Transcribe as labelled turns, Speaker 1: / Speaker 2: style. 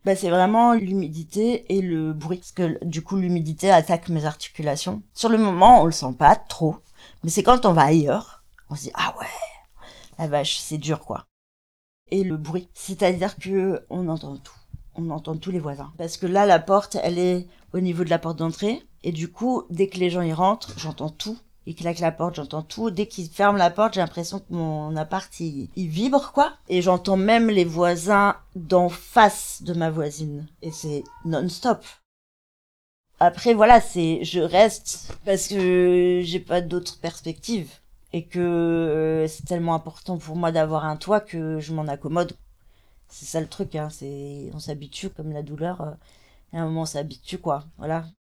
Speaker 1: Bah, c'est vraiment l'humidité et le bruit. Parce que du coup, l'humidité attaque mes articulations. Sur le moment, on le sent pas trop. Mais c'est quand on va ailleurs, on se dit, ah ouais, la vache, c'est dur, quoi. Et le bruit. C'est-à-dire que on entend tout. On entend tous les voisins. Parce que là, la porte, elle est au niveau de la porte d'entrée. Et du coup, dès que les gens y rentrent, j'entends tout. Ils claquent la porte, j'entends tout. Dès qu'ils ferment la porte, j'ai l'impression que mon appart, il vibre, quoi. Et j'entends même les voisins d'en face de ma voisine. Et c'est non-stop. Après, voilà, je reste parce que j'ai pas d'autre perspective. Et que c'est tellement important pour moi d'avoir un toit que je m'en accommode. C'est ça le truc, hein. On s'habitue comme la douleur. À un moment, on s'habitue, quoi. Voilà.